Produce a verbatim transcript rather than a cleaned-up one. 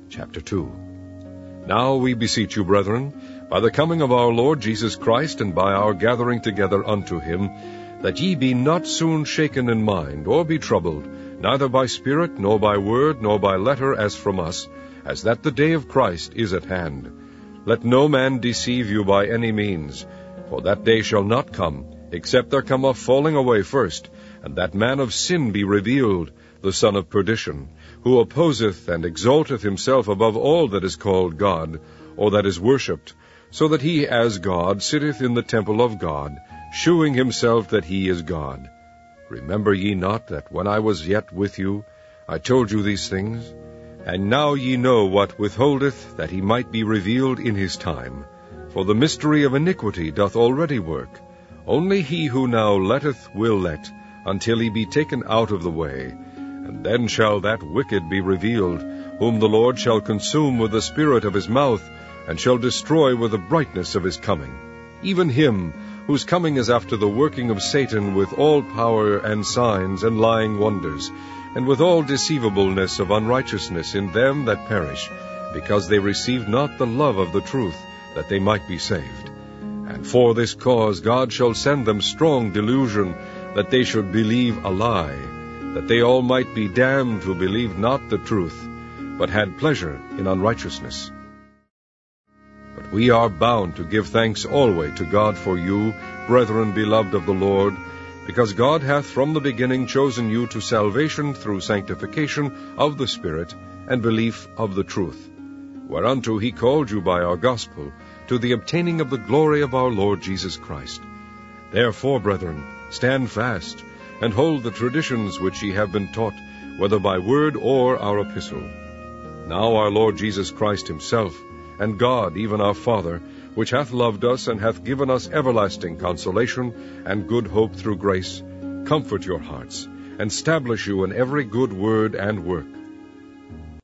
Chapter two. Now we beseech you, brethren, by the coming of our Lord Jesus Christ, and by our gathering together unto him, that ye be not soon shaken in mind, or be troubled, neither by spirit, nor by word, nor by letter as from us, as that the day of Christ is at hand. Let no man deceive you by any means, for that day shall not come, except there come a falling away first, and that man of sin be revealed, the son of perdition, who opposeth and exalteth himself above all that is called God, or that is worshipped, so that he as God sitteth in the temple of God, shewing himself that he is God. Remember ye not that when I was yet with you, I told you these things? And now ye know what withholdeth, that he might be revealed in his time. For the mystery of iniquity doth already work. Only he who now letteth will let, until he be taken out of the way. And then shall that wicked be revealed, whom the Lord shall consume with the spirit of his mouth, and shall destroy with the brightness of his coming. Even him, whose coming is after the working of Satan with all power and signs and lying wonders, and with all deceivableness of unrighteousness in them that perish, because they received not the love of the truth, that they might be saved. And for this cause God shall send them strong delusion, that they should believe a lie, that they all might be damned who believed not the truth, but had pleasure in unrighteousness. But we are bound to give thanks always to God for you, brethren beloved of the Lord, because God hath from the beginning chosen you to salvation through sanctification of the Spirit and belief of the truth, whereunto he called you by our gospel, to the obtaining of the glory of our Lord Jesus Christ. Therefore, brethren, stand fast, and hold the traditions which ye have been taught, whether by word or our epistle. Now our Lord Jesus Christ himself, and God, even our Father, which hath loved us and hath given us everlasting consolation and good hope through grace, comfort your hearts, and establish you in every good word and work,